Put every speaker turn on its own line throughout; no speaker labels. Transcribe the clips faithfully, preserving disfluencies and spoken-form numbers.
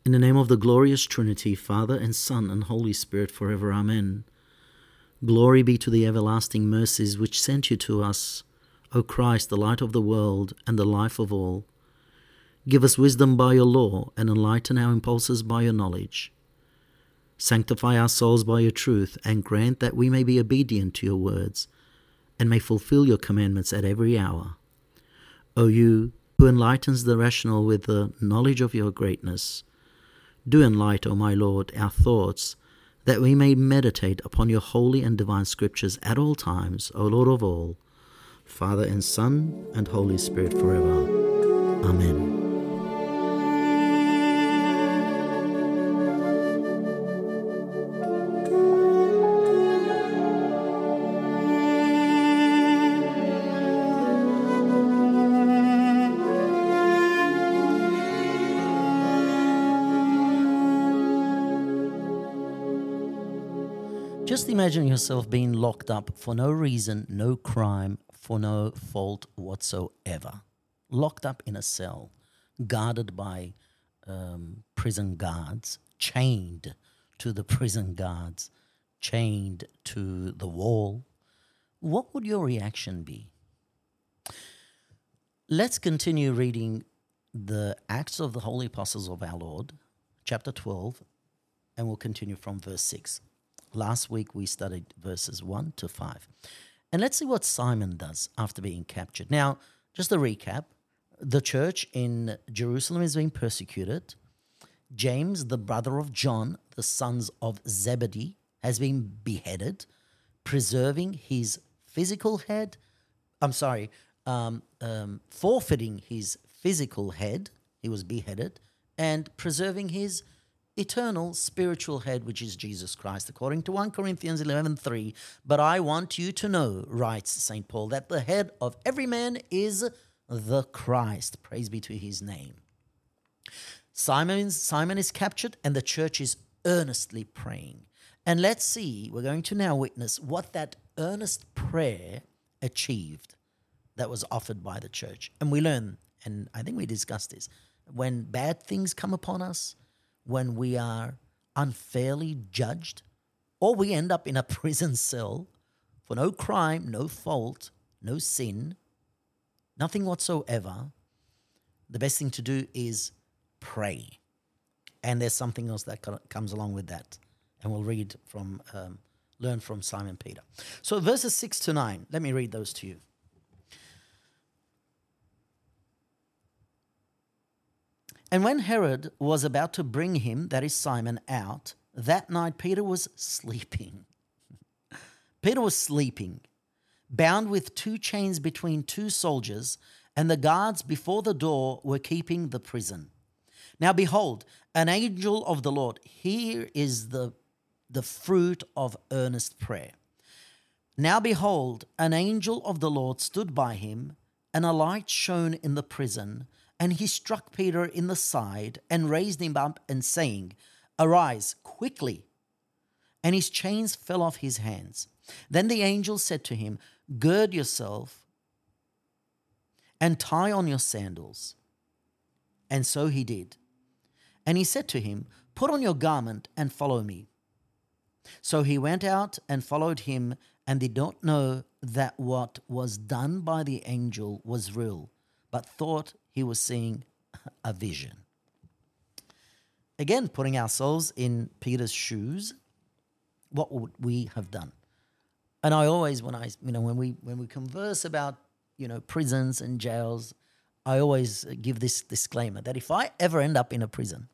In the name of the glorious Trinity, Father and Son and Holy Spirit, forever. Amen. Glory be to the everlasting mercies which sent you to us, O Christ, the light of the world and the life of all. Give us wisdom by your law and enlighten our impulses by your knowledge. Sanctify our souls by your truth and grant that we may be obedient to your words and may fulfill your commandments at every hour. O you who enlightens the rational with the knowledge of your greatness, do enlighten, O my Lord, our thoughts, that we may meditate upon your holy and divine scriptures at all times, O Lord of all, Father and Son and Holy Spirit forever. Amen. Just imagine yourself being locked up for no reason, no crime, for no fault whatsoever. Locked up in a cell, guarded by um, prison guards, chained to the prison guards, chained to the wall. What would your reaction be? Let's continue reading the Acts of the Holy Apostles of our Lord, chapter twelve, and we'll continue from verse six. Last week we studied verses one to five. And let's see what Simon does after being captured. Now, just a recap. The church in Jerusalem is being persecuted. James, the brother of John, the sons of Zebedee, has been beheaded, preserving his physical head. I'm sorry, um, um, forfeiting his physical head. He was beheaded, and preserving his eternal spiritual head, which is Jesus Christ, according to First Corinthians eleven three. But I want you to know, writes Saint Paul, that the head of every man is the Christ. Praise be to his name. Simon, Simon is captured, and the church is earnestly praying. And let's see, we're going to now witness what that earnest prayer achieved that was offered by the church. And we learn, and I think we discussed this, when bad things come upon us, when we are unfairly judged, or we end up in a prison cell for no crime, no fault, no sin, nothing whatsoever, the best thing to do is pray. And there's something else that comes along with that. And we'll read from, um, learn from Simon Peter. So verses six to nine, let me read those to you. And when Herod was about to bring him, that is Simon, out, that night Peter was sleeping. Peter was sleeping, bound with two chains between two soldiers, and the guards before the door were keeping the prison. Now behold, an angel of the Lord, here is the, the fruit of earnest prayer. Now behold, an angel of the Lord stood by him, and a light shone in the prison, and he struck Peter in the side and raised him up and saying, Arise quickly. And his chains fell off his hands. Then the angel said to him, Gird yourself and tie on your sandals. And so he did. And he said to him, Put on your garment and follow me. So he went out and followed him, and did not know that what was done by the angel was real, but thought he was seeing a vision. Again, putting ourselves in Peter's shoes, what would we have done? And I always, when I, you know, when we when we converse about, you know, prisons and jails, I always give this disclaimer that if I ever end up in a prison,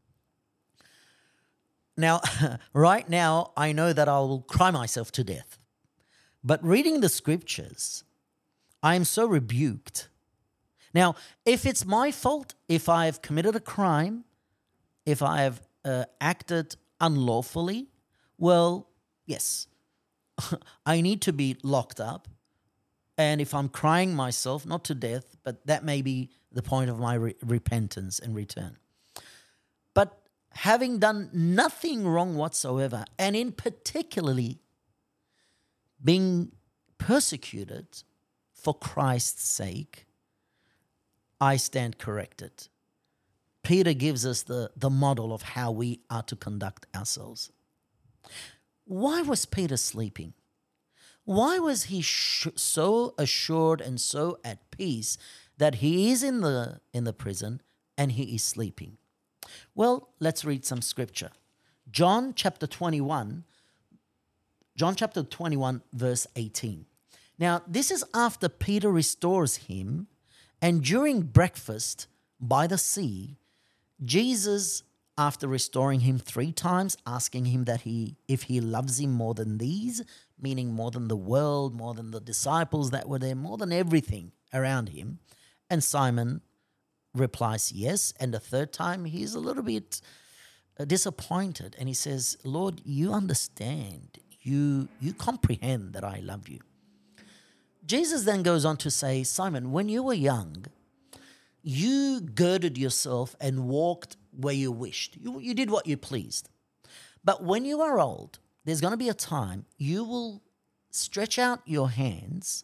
now, right now, I know that I will cry myself to death. But reading the scriptures, I am so rebuked. Now, if it's my fault, if I have committed a crime, if I have uh, acted unlawfully, well, yes, I need to be locked up. And if I'm crying myself, not to death, but that may be the point of my re- repentance and return. But having done nothing wrong whatsoever, and in particularly being persecuted for Christ's sake, I stand corrected. Peter gives us the, the model of how we are to conduct ourselves. Why was Peter sleeping? Why was he sh- so assured and so at peace that he is in the in the prison and he is sleeping? Well, let's read some scripture. John chapter twenty-one, John chapter twenty-one, verse eighteen. Now, this is after Peter restores him, and during breakfast by the sea, Jesus, after restoring him three times, asking him that he, if he loves him more than these, meaning more than the world, more than the disciples that were there, more than everything around him. And Simon replies, yes. And the third time, he's a little bit disappointed. And he says, Lord, you understand, you, you comprehend that I love you. Jesus then goes on to say, Simon, when you were young, you girded yourself and walked where you wished. You, you did what you pleased. But when you are old, there's going to be a time you will stretch out your hands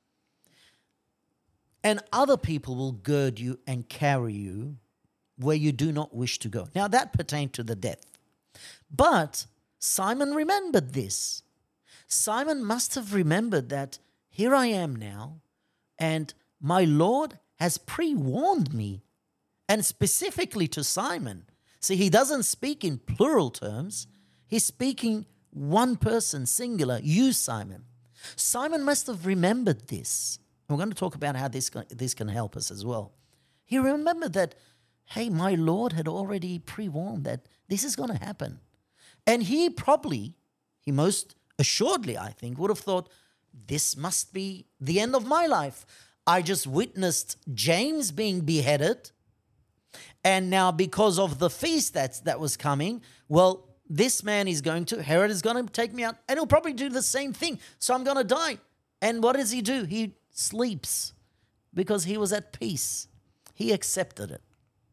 and other people will gird you and carry you where you do not wish to go. Now that pertained to the death. But Simon remembered this. Simon must have remembered that here I am now, and my Lord has pre-warned me, and specifically to Simon. See, he doesn't speak in plural terms. He's speaking one person, singular, you, Simon. Simon must have remembered this. And we're going to talk about how this, this can help us as well. He remembered that, hey, my Lord had already pre-warned that this is going to happen. And he probably, he most assuredly, I think, would have thought, this must be the end of my life. I just witnessed James being beheaded. And now because of the feast that's, that was coming, well, this man is going to, Herod is going to take me out, and he'll probably do the same thing. So I'm going to die. And what does he do? He sleeps because he was at peace. He accepted it.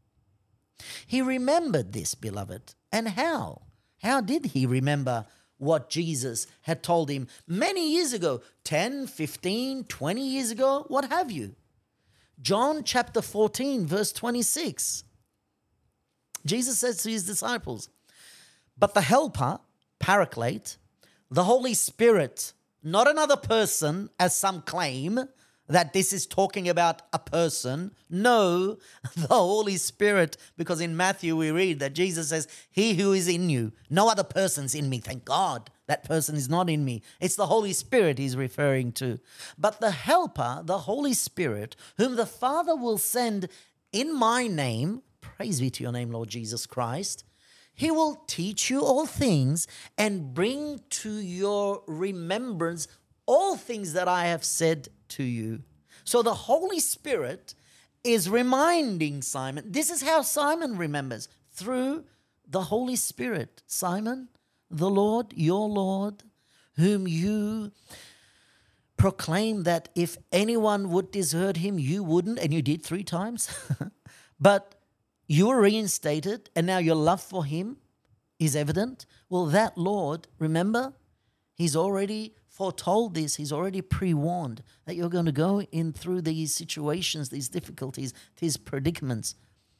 He remembered this, beloved. And how? How did he remember what Jesus had told him many years ago, ten, fifteen, twenty years ago, what have you? John chapter fourteen, verse twenty-six. Jesus says to his disciples, but the helper, Paraclete, the Holy Spirit, not another person, as some claim that this is talking about a person. No, the Holy Spirit, because in Matthew we read that Jesus says, he who is in you, no other person's in me. Thank God that person is not in me. It's the Holy Spirit he's referring to. But the helper, the Holy Spirit, whom the Father will send in my name, praise be to your name, Lord Jesus Christ, he will teach you all things and bring to your remembrance all things that I have said to you. So the Holy Spirit is reminding Simon. This is how Simon remembers, through the Holy Spirit. Simon, the Lord, your Lord, whom you proclaim that if anyone would desert him, you wouldn't, and you did three times. But you were reinstated, and now your love for him is evident. Well, that Lord, remember, he's already foretold this. He's already pre-warned that you're going to go in through these situations, these difficulties, these predicaments.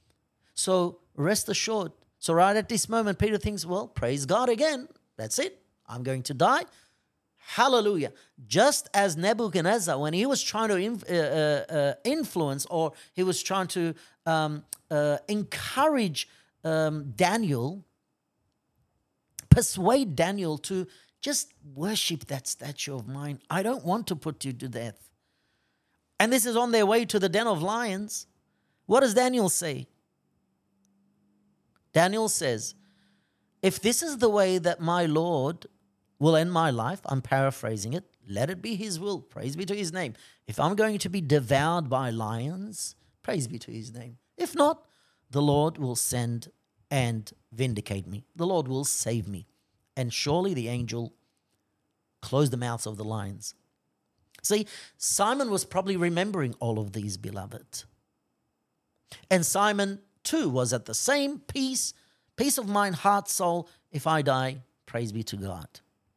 So rest assured. So right at this moment, Peter thinks, well, praise God again. That's it. I'm going to die. Hallelujah. Just as Nebuchadnezzar, when he was trying to inf- uh, uh, uh, influence, or he was trying to um, uh, encourage um, Daniel, persuade Daniel to just worship that statue of mine. I don't want to put you to death. And this is on their way to the den of lions. What does Daniel say? Daniel says, if this is the way that my Lord will end my life, I'm paraphrasing it, let it be his will. Praise be to his name. If I'm going to be devoured by lions, praise be to his name. If not, the Lord will send and vindicate me. The Lord will save me. And surely the angel closed the mouths of the lions. See, Simon was probably remembering all of these, beloved. And Simon too was at the same peace, peace of mind, heart, soul. If I die, praise be to God.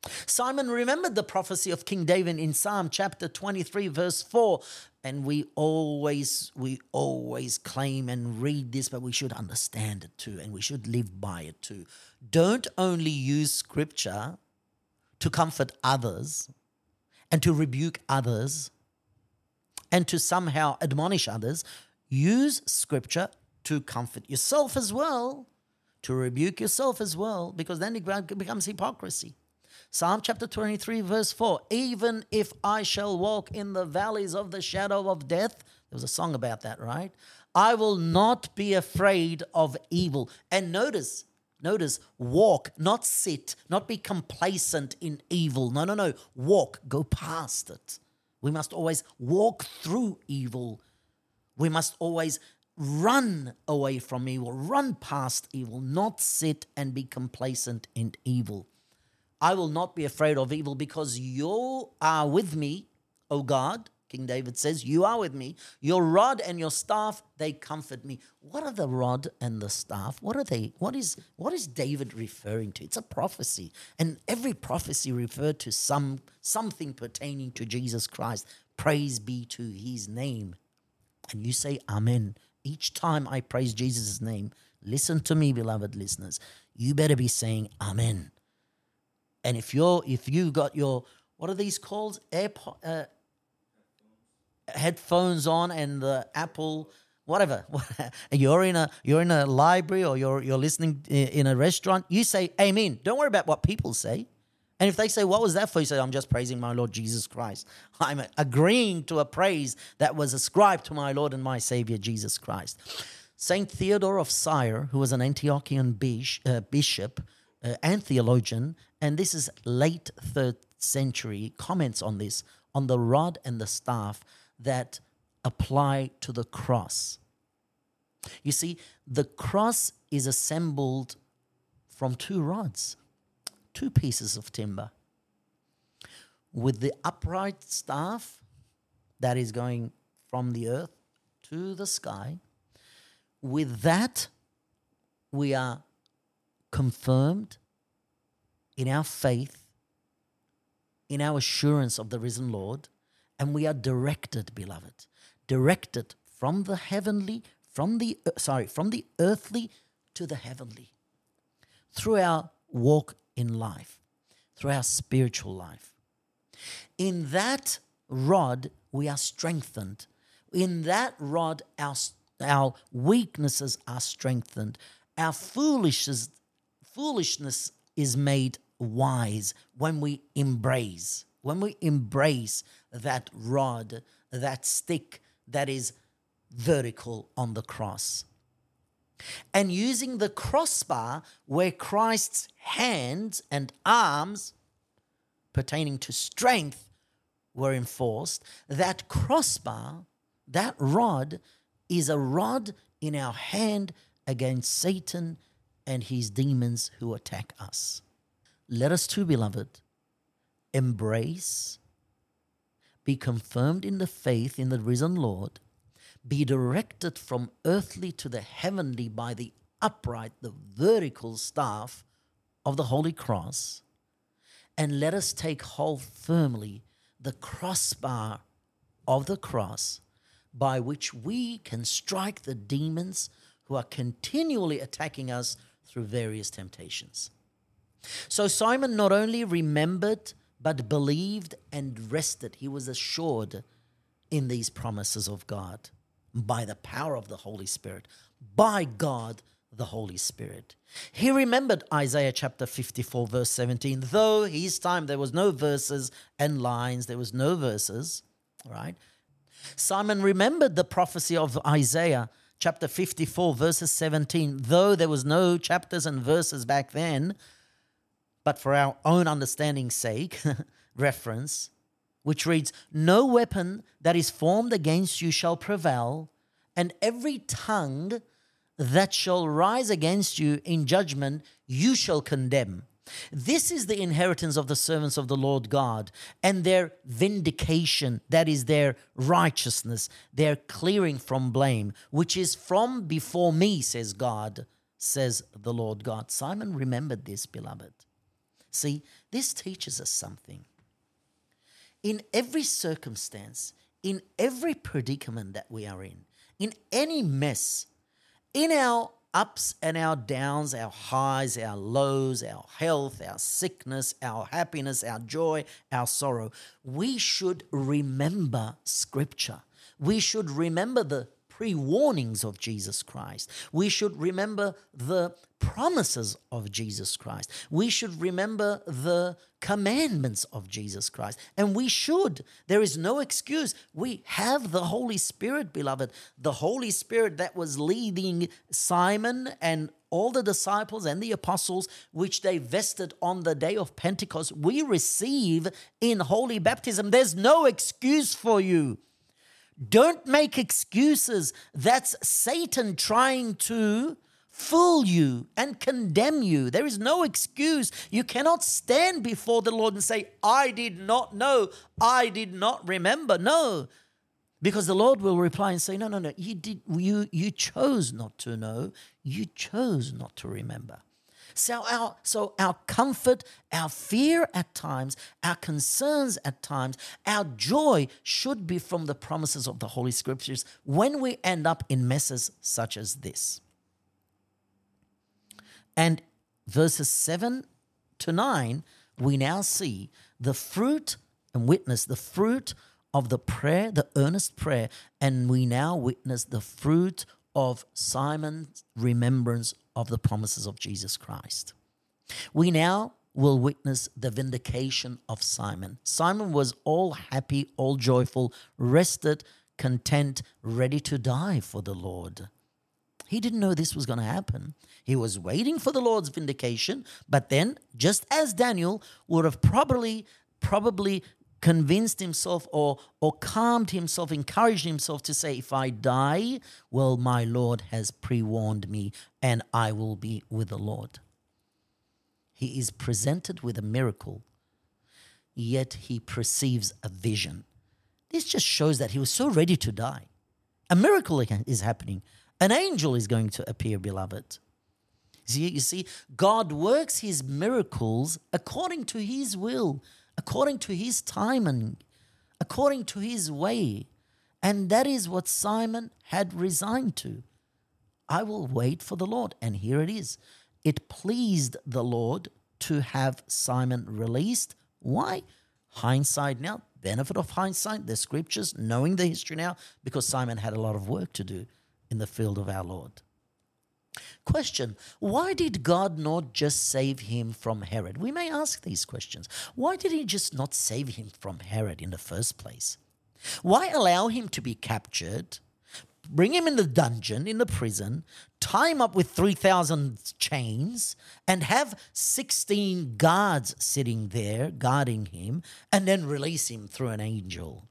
Simon remembered the prophecy of King David in Psalm chapter twenty-three, verse four. And we always, we always claim and read this, but we should understand it too, and we should live by it too. Don't only use scripture to comfort others and to rebuke others and to somehow admonish others. Use scripture to comfort yourself as well, to rebuke yourself as well, because then it becomes hypocrisy. Psalm chapter twenty-three, verse four, even if I shall walk in the valleys of the shadow of death, there was a song about that, right? I will not be afraid of evil. And notice, notice, walk, not sit, not be complacent in evil. No, no, no, walk, go past it. We must always walk through evil. We must always run away from evil, run past evil, not sit and be complacent in evil. I will not be afraid of evil because you are with me, O God. King David says, you are with me. Your rod and your staff, they comfort me. What are the rod and the staff? What are they? What is what is David referring to? It's a prophecy. And every prophecy referred to some something pertaining to Jesus Christ. Praise be to his name. And you say amen. Each time I praise Jesus' name, listen to me, beloved listeners. You better be saying amen. And if you're, if you got your, what are these called? AirPod, uh, headphones on and the Apple, whatever. you're in a, you're in a library or you're, you're listening in a restaurant. You say amen. Don't worry about what people say. And if they say, what was that for? You say, I'm just praising my Lord Jesus Christ. I'm agreeing to a praise that was ascribed to my Lord and my Savior Jesus Christ. Saint Theodore of Syre, who was an Antiochian bishop uh, and theologian, and this is late third century, comments on this, on the rod and the staff that apply to the cross. You see, the cross is assembled from two rods, two pieces of timber, with the upright staff that is going from the earth to the sky. With that, we are confirmed in our faith, in our assurance of the risen Lord, and we are directed, beloved, directed from the heavenly, from the sorry, from the earthly to the heavenly, through our walk in life, through our spiritual life. In that rod, we are strengthened. In that rod, our, our weaknesses are strengthened. Our foolishness, foolishness is made wise when we embrace, when we embrace that rod, that stick that is vertical on the cross. And using the crossbar where Christ's hands and arms pertaining to strength were enforced, that crossbar, that rod, is a rod in our hand against Satan and his demons who attack us. Let us too, beloved, embrace, be confirmed in the faith in the risen Lord, be directed from earthly to the heavenly by the upright, the vertical staff of the Holy Cross, and let us take hold firmly the crossbar of the cross by which we can strike the demons who are continually attacking us through various temptations. So Simon not only remembered, but believed and rested. He was assured in these promises of God by the power of the Holy Spirit, by God, the Holy Spirit. He remembered Isaiah chapter fifty-four, verse seventeen, though his time there was no verses and lines, there was no verses, right? Simon remembered the prophecy of Isaiah chapter fifty-four, verses seventeen, though there was no chapters and verses back then, but for our own understanding's sake, reference, which reads, no weapon that is formed against you shall prevail, and every tongue that shall rise against you in judgment you shall condemn. This is the inheritance of the servants of the Lord God, and their vindication, that is their righteousness, their clearing from blame, which is from before me, says God, says the Lord God. Simon remembered this, beloved. See, this teaches us something. In every circumstance, in every predicament that we are in, in any mess, in our ups and our downs, our highs, our lows, our health, our sickness, our happiness, our joy, our sorrow, we should remember Scripture. We should remember the pre-warnings of Jesus Christ. We should remember the promises of Jesus Christ. We should remember the commandments of Jesus Christ. And we should. There is no excuse. We have the Holy Spirit, beloved. The Holy Spirit that was leading Simon and all the disciples and the apostles, which they vested on the day of Pentecost, we receive in holy baptism. There's no excuse for you. Don't make excuses. That's Satan trying to fool you and condemn you. There is no excuse. You cannot stand before the Lord and say, I did not know, I did not remember. No, because the Lord will reply and say, no, no, no, you did. You, you chose not to know. You chose not to remember. So our, so our comfort, our fear at times, our concerns at times, our joy should be from the promises of the Holy Scriptures when we end up in messes such as this. And verses seven to nine, we now see the fruit and witness the fruit of the prayer, the earnest prayer, and we now witness the fruit of Simon's remembrance of the promises of Jesus Christ. We now will witness the vindication of Simon. Simon was all happy, all joyful, rested, content, ready to die for the Lord. He didn't know this was going to happen. He was waiting for the Lord's vindication, but then, just as Daniel would have probably, probably convinced himself or, or calmed himself, encouraged himself to say, if I die, well, my Lord has pre-warned me and I will be with the Lord. He is presented with a miracle, yet he perceives a vision. This just shows that he was so ready to die. A miracle is happening. An angel is going to appear, beloved. See, you see, God works his miracles according to his will, according to his timing, according to his way. And that is what Simon had resigned to. I will wait for the Lord. And here it is. It pleased the Lord to have Simon released. Why? Hindsight now, benefit of hindsight, the Scriptures, knowing the history now, because Simon had a lot of work to do in the field of our Lord. Question, why did God not just save him from Herod? We may ask these questions. Why did he just not save him from Herod in the first place? Why allow him to be captured, bring him in the dungeon, in the prison, tie him up with three thousand chains, and have sixteen guards sitting there guarding him, and then release him through an angel?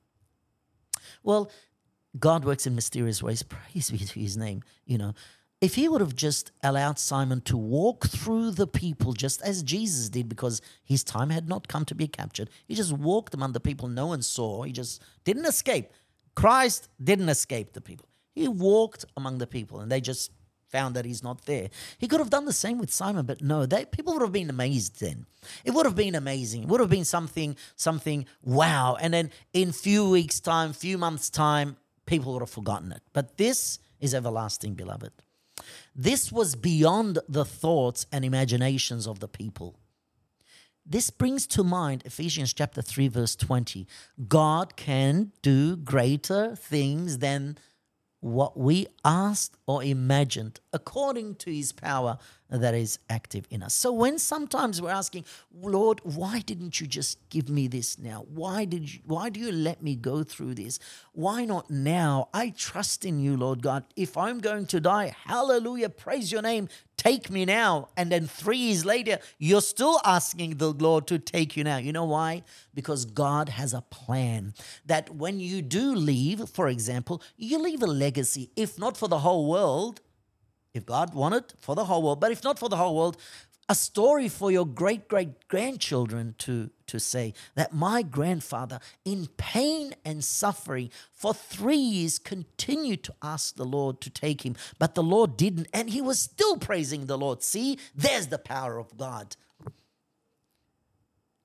Well, God works in mysterious ways. Praise be to his name, you know. If he would have just allowed Simon to walk through the people just as Jesus did, because his time had not come to be captured, he just walked among the people no one saw. He just didn't escape. Christ didn't escape the people. He walked among the people and they just found that he's not there. He could have done the same with Simon, but no, they, people would have been amazed then. It would have been amazing. It would have been something, something wow. And then in few weeks' time, few months' time, people would have forgotten it. But this is everlasting, beloved. This was beyond the thoughts and imaginations of the people. This brings to mind Ephesians chapter three, verse twenty. God can do greater things than what we asked or imagined according to his power that is active in us. So when sometimes we're asking, Lord, why didn't you just give me this now? Why did you, why do you let me go through this? Why not now? I trust in you, Lord God. If I'm going to die, hallelujah, praise your name. Take me now. And then three years later, you're still asking the Lord to take you now. You know why? Because God has a plan that when you do leave, for example, you leave a legacy, if not for the whole world, if God wanted for the whole world, but if not for the whole world, a story for your great-great-grandchildren to, to say that my grandfather, in pain and suffering for three years, continued to ask the Lord to take him, but the Lord didn't, and he was still praising the Lord. See, there's the power of God.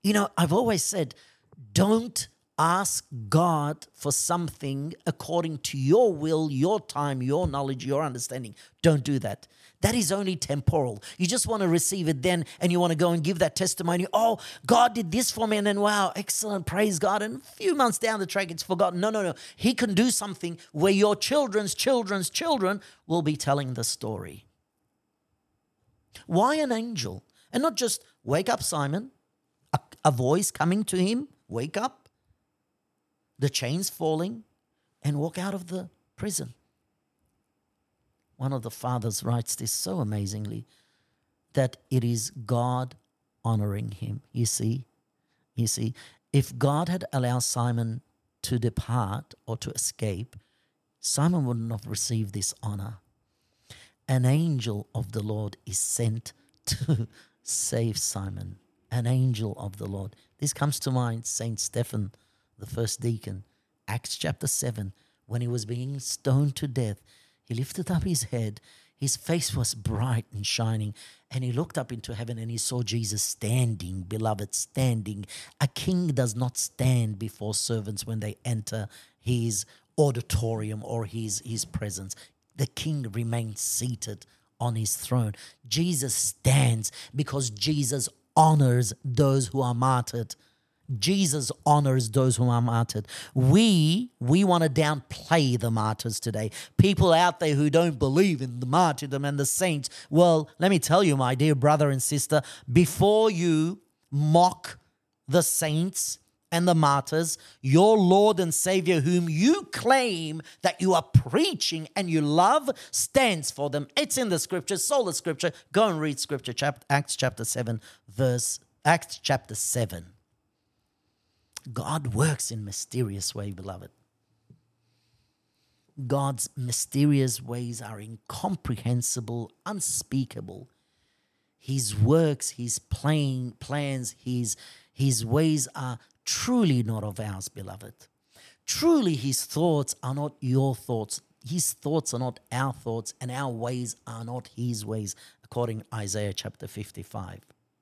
You know, I've always said, don't ask God for something according to your will, your time, your knowledge, your understanding. Don't do that. That is only temporal. You just want to receive it then, and you want to go and give that testimony. Oh, God did this for me, and then wow, excellent, praise God. And a few months down the track, it's forgotten. No, no, no. He can do something where your children's children's children will be telling the story. Why an angel? And not just wake up, Simon, a, a voice coming to him, wake up, the chains falling, and walk out of the prison. One of the fathers writes this so amazingly, that it is God honoring him. You see, you see, if God had allowed Simon to depart or to escape, Simon wouldn't have received this honor. An angel of the Lord is sent to save Simon. An angel of the Lord. This comes to mind, Saint Stephen, the first deacon, Acts chapter seven, when he was being stoned to death. He lifted up his head, his face was bright and shining, and he looked up into heaven and he saw Jesus standing, beloved, standing. A king does not stand before servants when they enter his auditorium or his, his presence. The king remains seated on his throne. Jesus stands because Jesus honors those who are martyred. Jesus honors those who are martyred. We, we want to downplay the martyrs today. People out there who don't believe in the martyrdom and the saints. Well, let me tell you, my dear brother and sister, before you mock the saints and the martyrs, your Lord and Savior, whom you claim that you are preaching and you love, stands for them. It's in the scripture, sola scripture. Go and read scripture, chapter, Acts chapter seven, verse, Acts chapter seven. God works in mysterious way, beloved. God's mysterious ways are incomprehensible, unspeakable. His works, his plan, plans, his, his ways are truly not of ours, beloved. Truly his thoughts are not your thoughts. His thoughts are not our thoughts, and our ways are not his ways, according to Isaiah chapter fifty-five.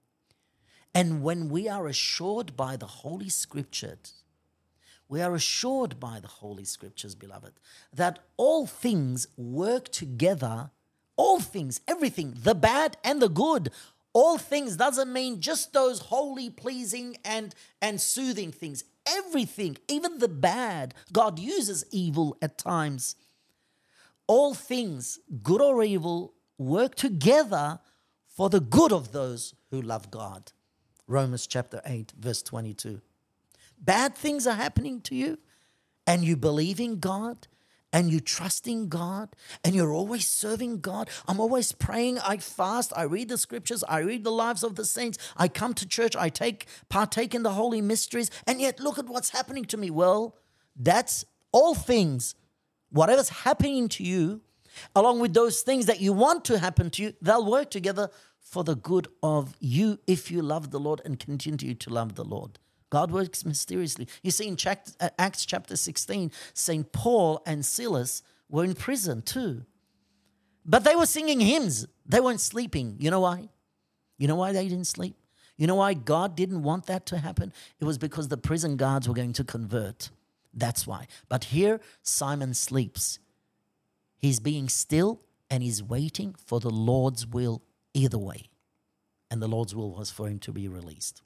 And when we are assured by the Holy Scriptures, we are assured by the Holy Scriptures, beloved, that all things work together, all things, everything, the bad and the good, all things doesn't mean just those holy, pleasing, and, and soothing things. Everything, even the bad, God uses evil at times. All things, good or evil, work together for the good of those who love God. Romans chapter eight, verse twenty-two. Bad things are happening to you, and you believe in God, and you trust in God, and you're always serving God. I'm always praying, I fast, I read the scriptures, I read the lives of the saints, I come to church, I take partake in the holy mysteries, and yet look at what's happening to me. Well, that's all things. Whatever's happening to you, along with those things that you want to happen to you, they'll work together for the good of you if you love the Lord and continue to love the Lord. God works mysteriously. You see, in Acts chapter sixteen, Saint Paul and Silas were in prison too. But they were singing hymns. They weren't sleeping. You know why? You know why they didn't sleep? You know why God didn't want that to happen? It was because the prison guards were going to convert. That's why. But here, Simon sleeps. He's being still and he's waiting for the Lord's will either way. And the Lord's will was for him to be released.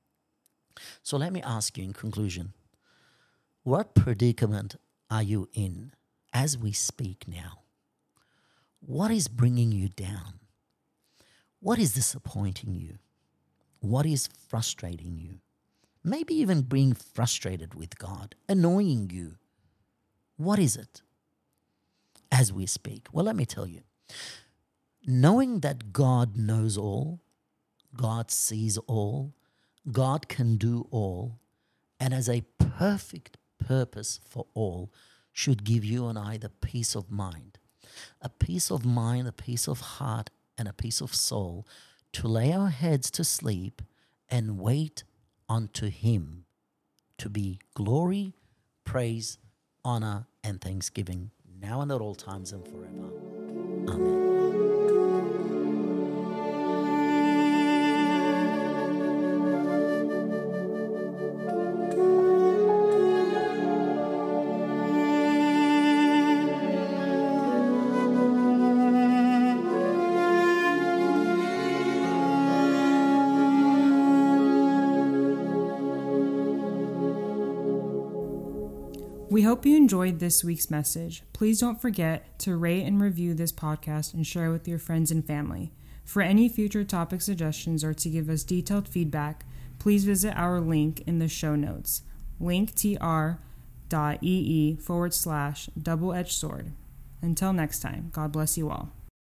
So let me ask you in conclusion, what predicament are you in as we speak now? What is bringing you down? What is disappointing you? What is frustrating you? Maybe even being frustrated with God, annoying you. What is it as we speak? Well, let me tell you. Knowing that God knows all, God sees all, God can do all, and has a perfect purpose for all, should give you and I the peace of mind. A peace of mind, a peace of heart, and a peace of soul to lay our heads to sleep and wait unto Him to be glory, praise, honor, and thanksgiving, now and at all times and forever. Amen.
We hope you enjoyed this week's message. Please don't forget to rate and review this podcast and share with your friends and family. For any future topic suggestions or to give us detailed feedback, please visit our link in the show notes, linktr.ee forward slash double-edged sword. Until next time, God bless you all.